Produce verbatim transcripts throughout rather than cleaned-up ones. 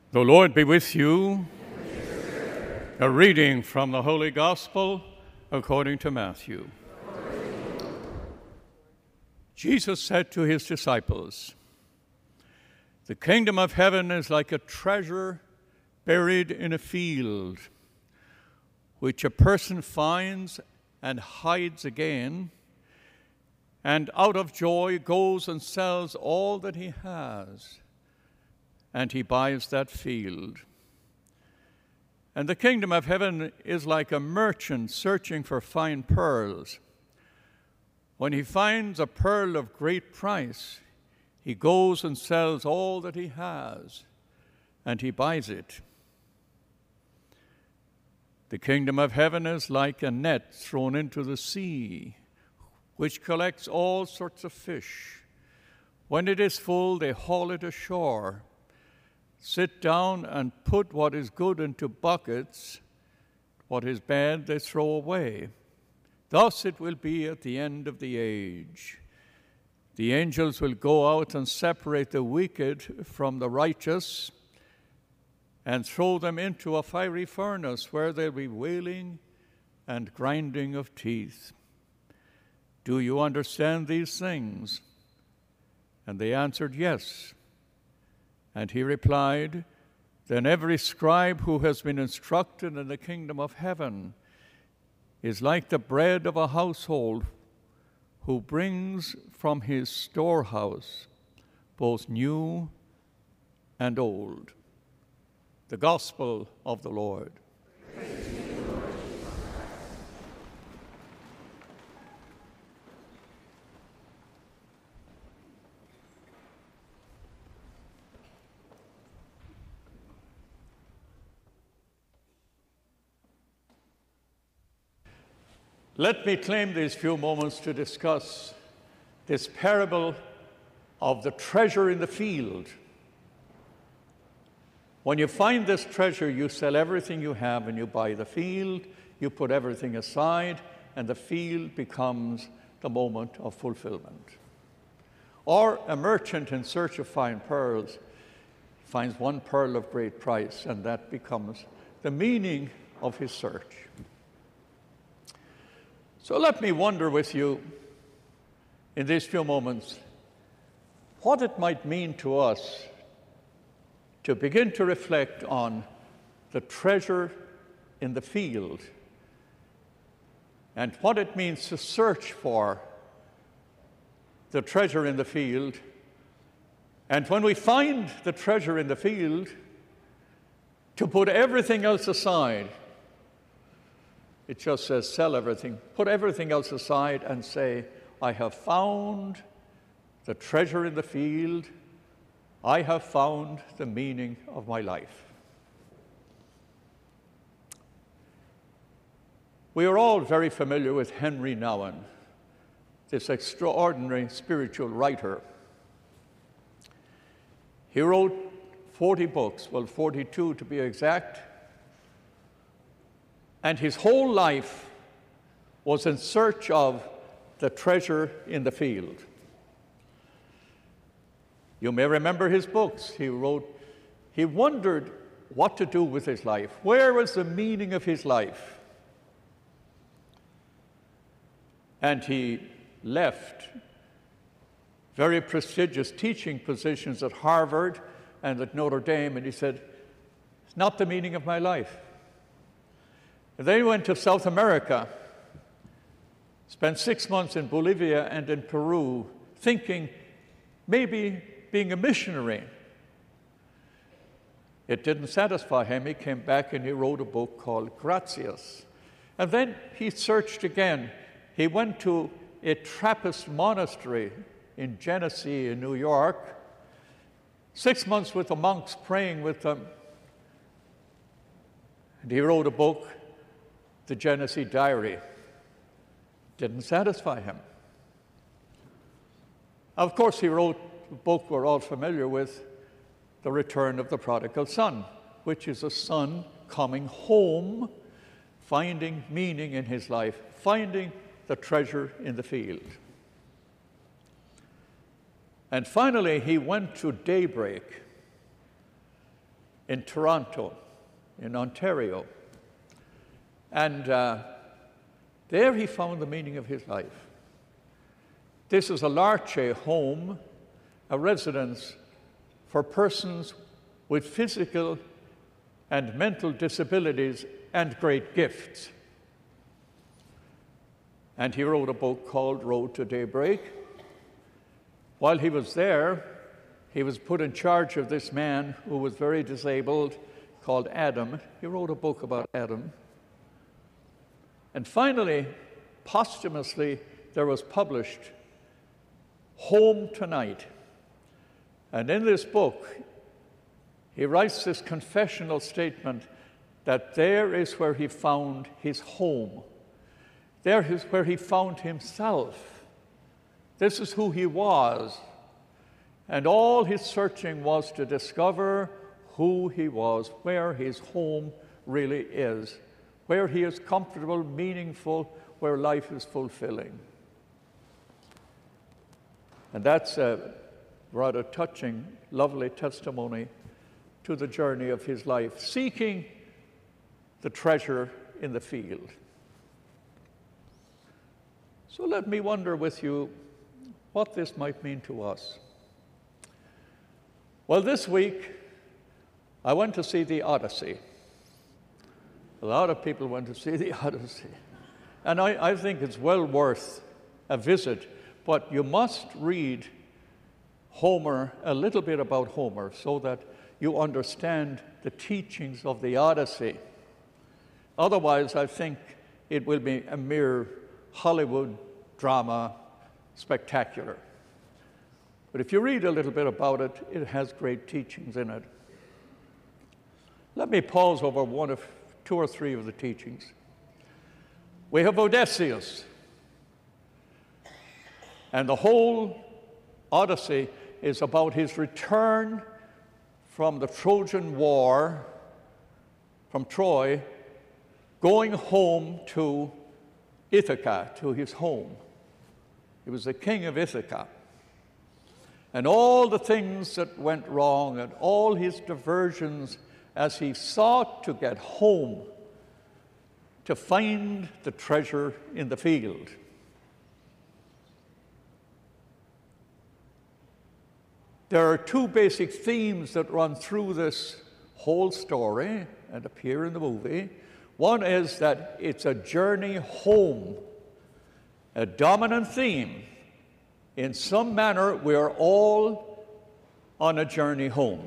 The Lord be with you. A reading from the Holy Gospel according to Matthew. Jesus said to his disciples, "The kingdom of heaven is like a treasure buried in a field, which a person finds and hides again, and out of joy goes and sells all that he has, and he buys that field. And the kingdom of heaven is like a merchant searching for fine pearls. When he finds a pearl of great price, he goes and sells all that he has, and he buys it. The kingdom of heaven is like a net thrown into the sea, which collects all sorts of fish. When it is full, they haul it ashore, sit down and put what is good into buckets, what is bad they throw away. Thus it will be at the end of the age. The angels will go out and separate the wicked from the righteous and throw them into a fiery furnace where there will be wailing and grinding of teeth. Do you understand these things?" And they answered, "Yes." And he replied, "Then every scribe who has been instructed in the kingdom of heaven is like the bread of a household who brings from his storehouse both new and old." The Gospel of the Lord. Let me claim these few moments to discuss this parable of the treasure in the field. When you find this treasure, you sell everything you have and you buy the field, you put everything aside, and the field becomes the moment of fulfillment. Or a merchant in search of fine pearls finds one pearl of great price, and that becomes the meaning of his search. So let me wonder with you in these few moments what it might mean to us to begin to reflect on the treasure in the field and what it means to search for the treasure in the field. And when we find the treasure in the field, to put everything else aside. It just says sell everything, put everything else aside and say, I have found the treasure in the field. I have found the meaning of my life. We are all very familiar with Henry Nouwen, this extraordinary spiritual writer. He wrote forty books, well, forty-two to be exact. And his whole life was in search of the treasure in the field. You may remember his books. He wrote, he wondered what to do with his life. Where was the meaning of his life? And he left very prestigious teaching positions at Harvard and at Notre Dame, and he said, it's not the meaning of my life. And then he went to South America, spent six months in Bolivia and in Peru, thinking maybe being a missionary. It didn't satisfy him. He came back and he wrote a book called Gratias. And then he searched again. He went to a Trappist monastery in Genesee in New York, six months with the monks praying with them. And he wrote a book, The Genesee Diary. Didn't satisfy him. Of course, he wrote a book we're all familiar with, The Return of the Prodigal Son, which is a son coming home, finding meaning in his life, finding the treasure in the field. And finally, he went to Daybreak, in Toronto, in Ontario. And uh, there he found the meaning of his life. This is a L'Arche home, a residence for persons with physical and mental disabilities and great gifts. And he wrote a book called Road to Daybreak. While he was there, he was put in charge of this man who was very disabled, called Adam. He wrote a book about Adam. And finally, posthumously, there was published Home Tonight. And in this book, he writes this confessional statement that there is where he found his home. There is where he found himself. This is who he was. And all his searching was to discover who he was, where his home really is, where he is comfortable, meaningful, where life is fulfilling. And that's a rather touching, lovely testimony to the journey of his life, seeking the treasure in the field. So let me wonder with you what this might mean to us. Well, this week, I went to see the Odyssey. A lot of people went to see the Odyssey. And I, I think it's well worth a visit, but you must read Homer, a little bit about Homer, so that you understand the teachings of the Odyssey. Otherwise, I think it will be a mere Hollywood drama spectacular. But if you read a little bit about it, it has great teachings in it. Let me pause over one of two or three of the teachings. We have Odysseus. And the whole Odyssey is about his return from the Trojan War, from Troy, going home to Ithaca, to his home. He was the king of Ithaca. And all the things that went wrong and all his diversions as he sought to get home to find the treasure in the field. There are two basic themes that run through this whole story and appear in the movie. One is that it's a journey home, a dominant theme. In some manner, we are all on a journey home.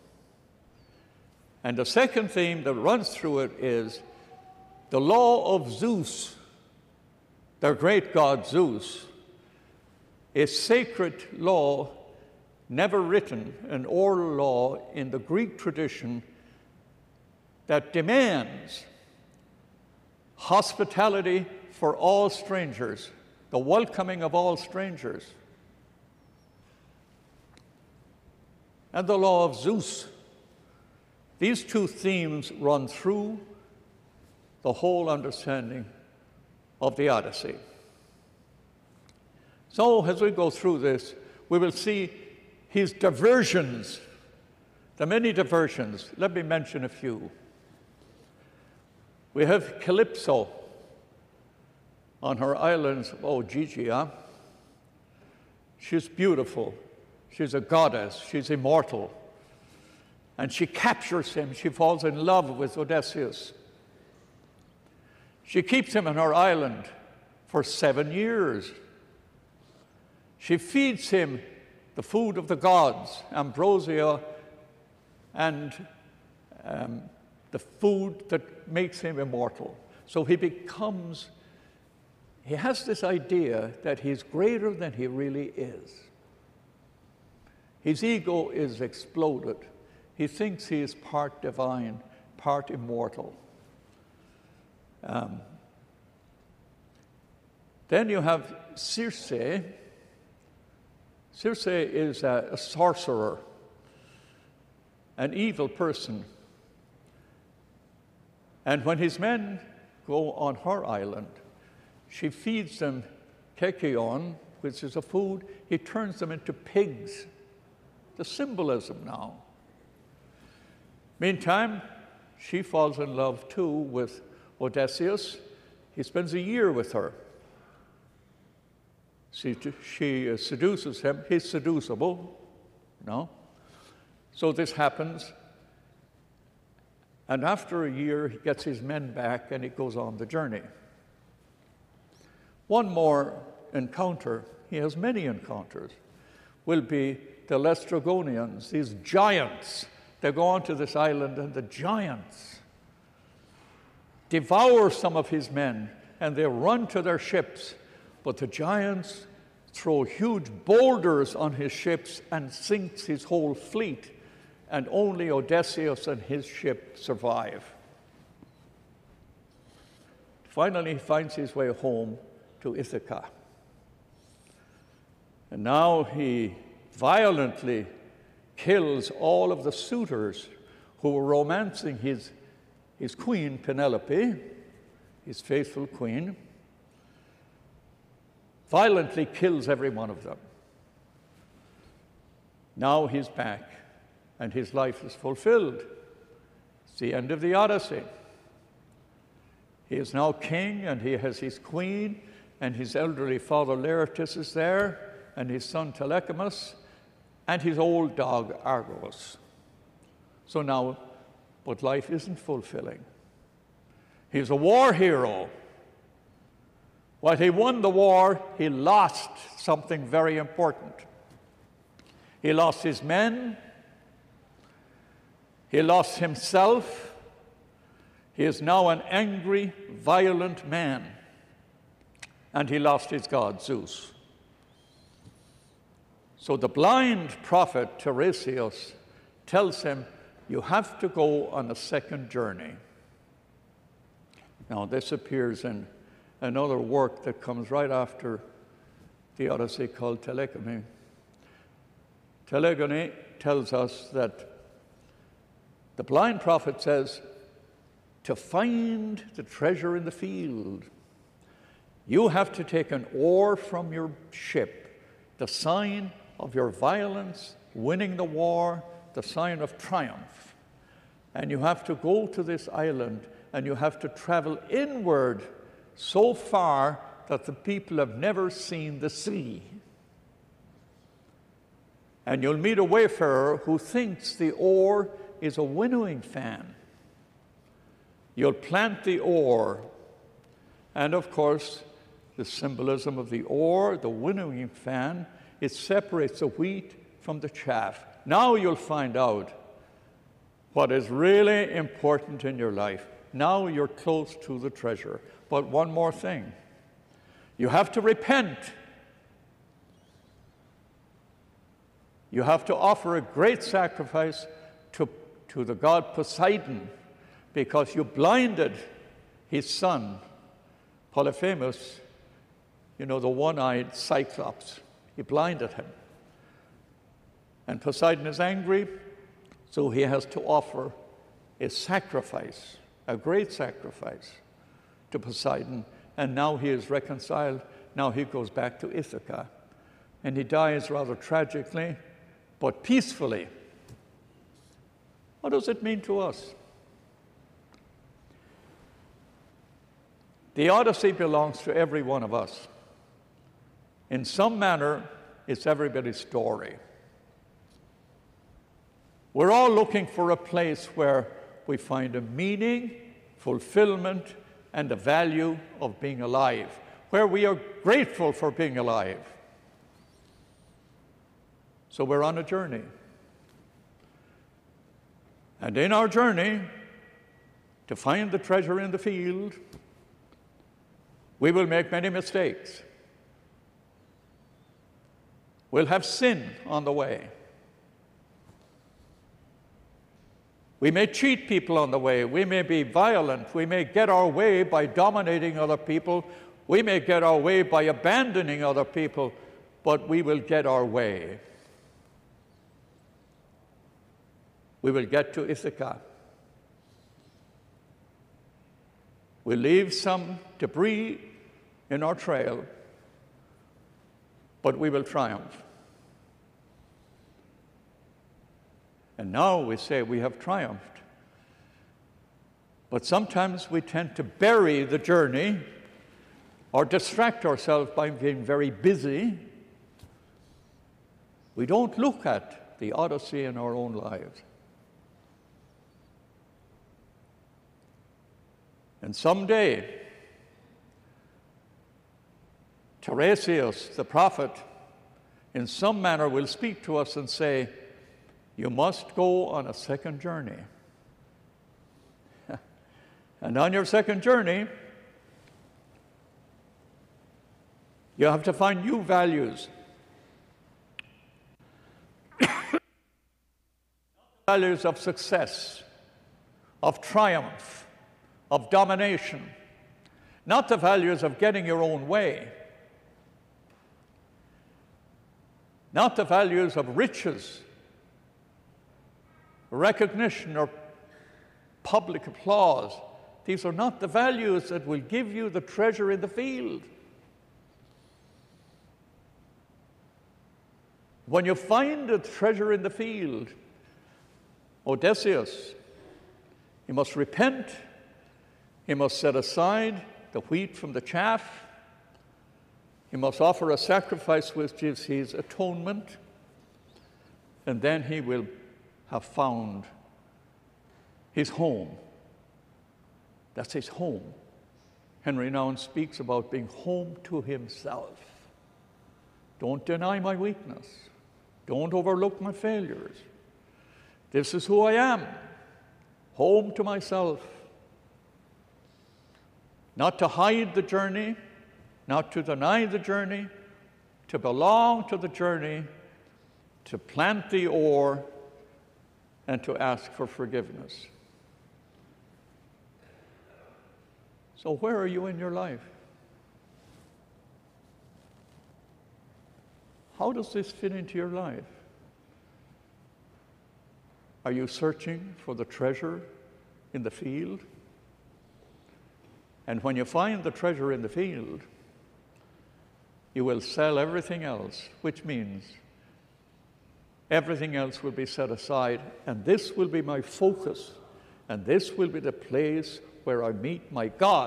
And the second theme that runs through it is the law of Zeus, their great god Zeus, a sacred law never written, an oral law in the Greek tradition that demands hospitality for all strangers, the welcoming of all strangers. And the law of Zeus. These two themes run through the whole understanding of the Odyssey. So as we go through this, we will see his diversions, the many diversions. Let me mention a few. We have Calypso on her islands of Ogygia. She's beautiful. She's a goddess. She's immortal. And she captures him. She falls in love with Odysseus. She keeps him on her island for seven years. She feeds him the food of the gods, ambrosia, and um, the food that makes him immortal. So he becomes, he has this idea that he's greater than he really is. His ego is exploded. He thinks he is part divine, part immortal. Um, then you have Circe. Circe is a, a sorcerer, an evil person. And when his men go on her island, she feeds them kekion, which is a food. He turns them into pigs. The symbolism now. Meantime, she falls in love too with Odysseus. He spends a year with her. She, she seduces him. He's seducible, no? So this happens. And after a year, he gets his men back and he goes on the journey. One more encounter, he has many encounters, will be the Laestrygonians, these giants. They go onto this island and the giants devour some of his men and they run to their ships. But the giants throw huge boulders on his ships and sinks his whole fleet. And only Odysseus and his ship survive. Finally, he finds his way home to Ithaca. And now he violently kills all of the suitors who were romancing his, his queen, Penelope, his faithful queen. Violently kills every one of them. Now he's back. And his life is fulfilled. It's the end of the Odyssey. He is now king, and he has his queen, and his elderly father Laertes is there, and his son Telecmamus, and his old dog Argos. So now, but life isn't fulfilling. He's a war hero. While he won the war, he lost something very important. He lost his men. He lost himself. He is now an angry, violent man. And he lost his god, Zeus. So the blind prophet Tiresias tells him, you have to go on a second journey. Now, this appears in another work that comes right after the Odyssey called Telegony. Telegony tells us that the blind prophet says, to find the treasure in the field, you have to take an oar from your ship, the sign of your violence, winning the war, the sign of triumph. And you have to go to this island, and you have to travel inward so far that the people have never seen the sea. And you'll meet a wayfarer who thinks the oar is a winnowing fan. You'll plant the oar, and of course, the symbolism of the oar, the winnowing fan, it separates the wheat from the chaff. Now you'll find out what is really important in your life. Now you're close to the treasure. But one more thing. You have to repent. You have to offer a great sacrifice to, to the god Poseidon, because you blinded his son, Polyphemus, you know, the one-eyed Cyclops. You blinded him. And Poseidon is angry, so he has to offer a sacrifice, a great sacrifice to Poseidon. And now he is reconciled. Now he goes back to Ithaca. And he dies rather tragically, but peacefully. What does it mean to us? The Odyssey belongs to every one of us. In some manner, it's everybody's story. We're all looking for a place where we find a meaning, fulfillment, and the value of being alive, where we are grateful for being alive. So we're on a journey. And in our journey, to find the treasure in the field, we will make many mistakes. We'll have sin on the way. We may cheat people on the way. We may be violent. We may get our way by dominating other people. We may get our way by abandoning other people, but we will get our way. We will get to Ithaca. We'll leave some debris in our trail, but we will triumph. And now we say we have triumphed. But sometimes we tend to bury the journey or distract ourselves by being very busy. We don't look at the Odyssey in our own lives. And someday, Tiresias, the prophet, in some manner will speak to us and say, you must go on a second journey. And on your second journey, you have to find new values. Values of success, of triumph, of domination, not the values of getting your own way, not the values of riches, recognition, or public applause. These are not the values that will give you the treasure in the field. When you find the treasure in the field, Odysseus, he must repent, he must set aside the wheat from the chaff, he must offer a sacrifice which is his atonement, and then he will have found his home. That's his home. Henry Nouwen speaks about being home to himself. Don't deny my weakness. Don't overlook my failures. This is who I am. Home to myself. Not to hide the journey, not to deny the journey, to belong to the journey, to plant the oar, and to ask for forgiveness. So where are you in your life? How does this fit into your life? Are you searching for the treasure in the field? And when you find the treasure in the field, you will sell everything else, which means everything else will be set aside, and this will be my focus, and this will be the place where I meet my God.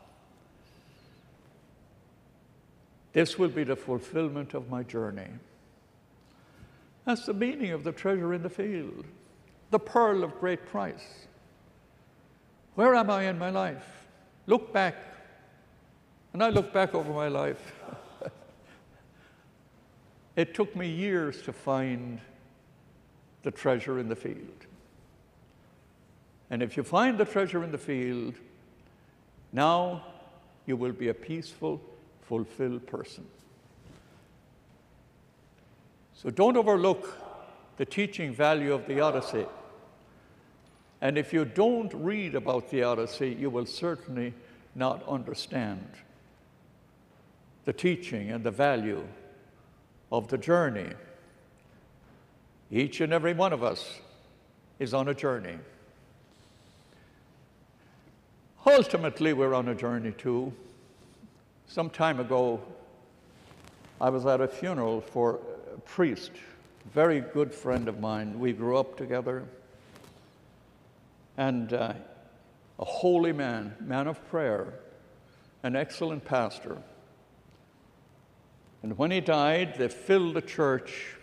This will be the fulfillment of my journey. That's the meaning of the treasure in the field, the pearl of great price. Where am I in my life? Look back. And I look back over my life. It took me years to find the treasure in the field. And if you find the treasure in the field, now you will be a peaceful, fulfilled person. So don't overlook the teaching value of the Odyssey. And if you don't read about the Odyssey, you will certainly not understand the teaching and the value of the journey. Each and every one of us is on a journey. Ultimately, we're on a journey too. Some time ago, I was at a funeral for a priest, a very good friend of mine. We grew up together. And uh, a holy man, man of prayer, an excellent pastor. And when he died, they filled the church,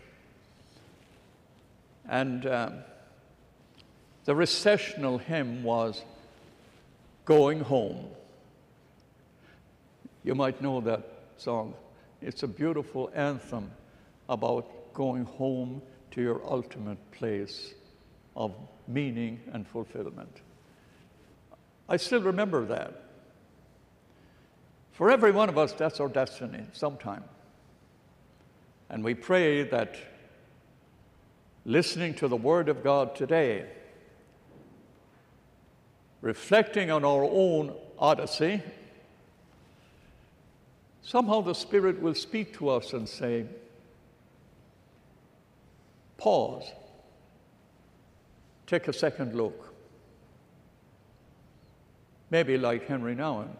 and uh, the recessional hymn was Going Home. You might know that song. It's a beautiful anthem about going home to your ultimate place of meaning and fulfillment. I still remember that. For every one of us, that's our destiny sometime. And we pray that listening to the Word of God today, reflecting on our own odyssey, somehow the Spirit will speak to us and say, pause. Take a second look. Maybe like Henry Nouwen.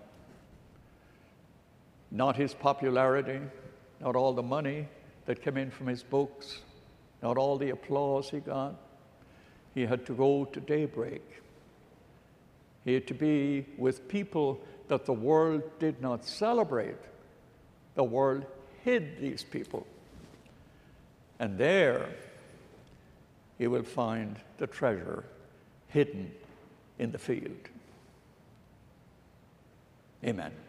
Not his popularity, not all the money that came in from his books, not all the applause he got. He had to go to daybreak He had to be with people that the world did not celebrate. The world hid these people. And there he will find the treasure hidden in the field. Amen.